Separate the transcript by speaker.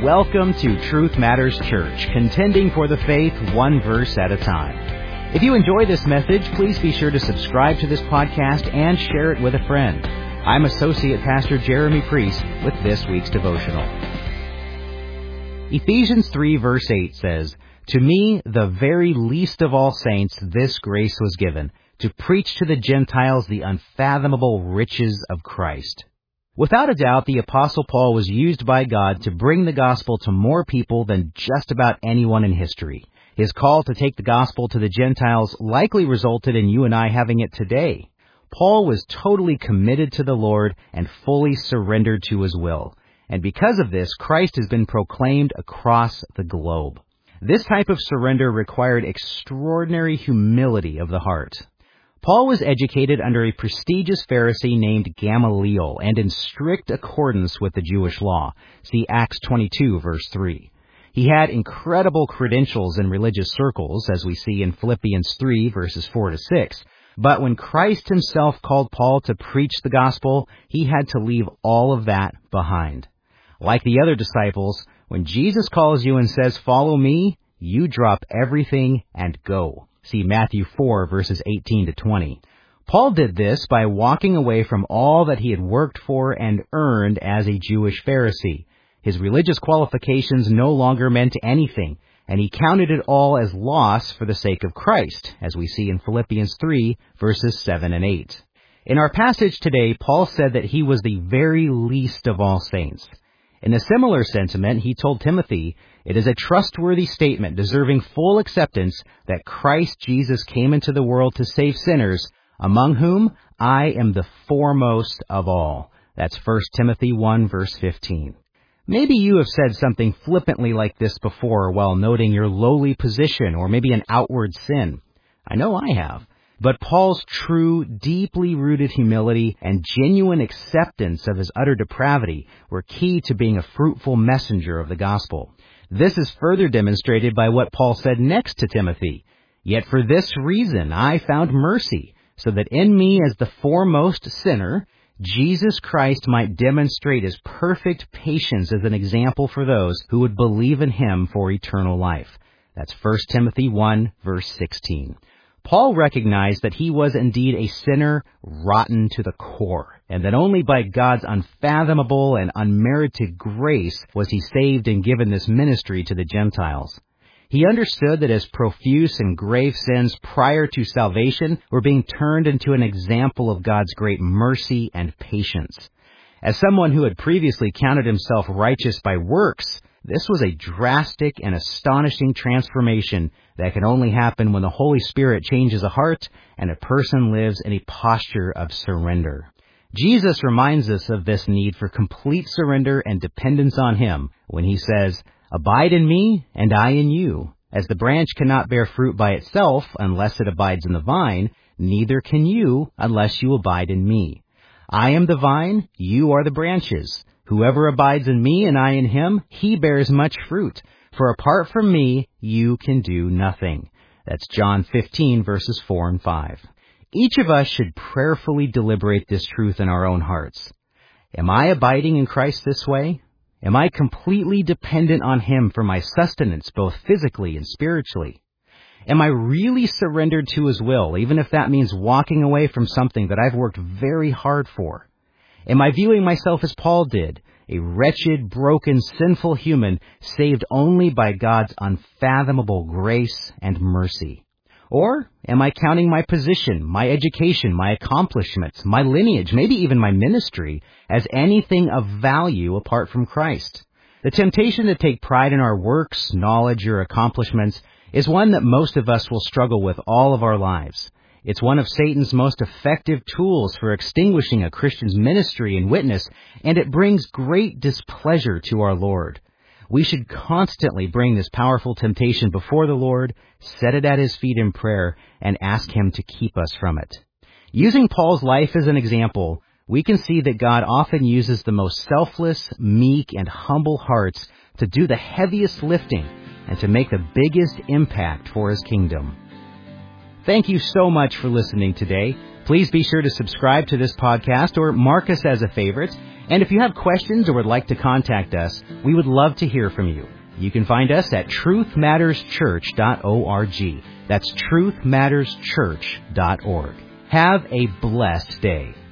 Speaker 1: Welcome to Truth Matters Church, contending for the faith one verse at a time. If you enjoy this message, please be sure to subscribe to this podcast and share it with a friend. I'm Associate Pastor Jeremy Priest with this week's devotional. Ephesians 3 verse 8 says, "To me, the very least of all saints, this grace was given, to preach to the Gentiles the unfathomable riches of Christ." Without a doubt, the Apostle Paul was used by God to bring the gospel to more people than just about anyone in history. His call to take the gospel to the Gentiles likely resulted in you and I having it today. Paul was totally committed to the Lord and fully surrendered to His will. And because of this, Christ has been proclaimed across the globe. This type of surrender required extraordinary humility of the heart. Paul was educated under a prestigious Pharisee named Gamaliel and in strict accordance with the Jewish law. See Acts 22, verse 3. He had incredible credentials in religious circles, as we see in Philippians 3, verses 4 to 6. But when Christ himself called Paul to preach the gospel, he had to leave all of that behind. Like the other disciples, when Jesus calls you and says, "Follow me," you drop everything and go. See Matthew 4, verses 18 to 20. Paul did this by walking away from all that he had worked for and earned as a Jewish Pharisee. His religious qualifications no longer meant anything, and he counted it all as loss for the sake of Christ, as we see in Philippians 3, verses 7 and 8. In our passage today, Paul said that he was the very least of all saints. In a similar sentiment, he told Timothy, "It is a trustworthy statement deserving full acceptance that Christ Jesus came into the world to save sinners, among whom I am the foremost of all." That's 1 Timothy 1, verse 15. Maybe you have said something flippantly like this before while noting your lowly position or maybe an outward sin. I know I have. But Paul's true, deeply rooted humility and genuine acceptance of his utter depravity were key to being a fruitful messenger of the gospel. This is further demonstrated by what Paul said next to Timothy. "Yet for this reason I found mercy, so that in me as the foremost sinner, Jesus Christ might demonstrate his perfect patience as an example for those who would believe in him for eternal life." That's 1 Timothy 1, verse 16. Paul recognized that he was indeed a sinner rotten to the core, and that only by God's unfathomable and unmerited grace was he saved and given this ministry to the Gentiles. He understood that his profuse and grave sins prior to salvation were being turned into an example of God's great mercy and patience. As someone who had previously counted himself righteous by works, this was a drastic and astonishing transformation that can only happen when the Holy Spirit changes a heart and a person lives in a posture of surrender. Jesus reminds us of this need for complete surrender and dependence on him when he says, "Abide in me and I in you. As the branch cannot bear fruit by itself unless it abides in the vine, neither can you unless you abide in me. I am the vine, you are the branches. Whoever abides in me and I in him, he bears much fruit. For apart from me, you can do nothing." That's John 15, verses 4 and 5. Each of us should prayerfully deliberate this truth in our own hearts. Am I abiding in Christ this way? Am I completely dependent on him for my sustenance, both physically and spiritually? Am I really surrendered to his will, even if that means walking away from something that I've worked very hard for? Am I viewing myself as Paul did, a wretched, broken, sinful human saved only by God's unfathomable grace and mercy? Or am I counting my position, my education, my accomplishments, my lineage, maybe even my ministry, as anything of value apart from Christ? The temptation to take pride in our works, knowledge, or accomplishments is one that most of us will struggle with all of our lives. It's one of Satan's most effective tools for extinguishing a Christian's ministry and witness, and it brings great displeasure to our Lord. We should constantly bring this powerful temptation before the Lord, set it at his feet in prayer, and ask him to keep us from it. Using Paul's life as an example, we can see that God often uses the most selfless, meek, and humble hearts to do the heaviest lifting and to make the biggest impact for his kingdom. Thank you so much for listening today. Please be sure to subscribe to this podcast or mark us as a favorite. And if you have questions or would like to contact us, we would love to hear from you. You can find us at truthmatterschurch.org. That's truthmatterschurch.org. Have a blessed day.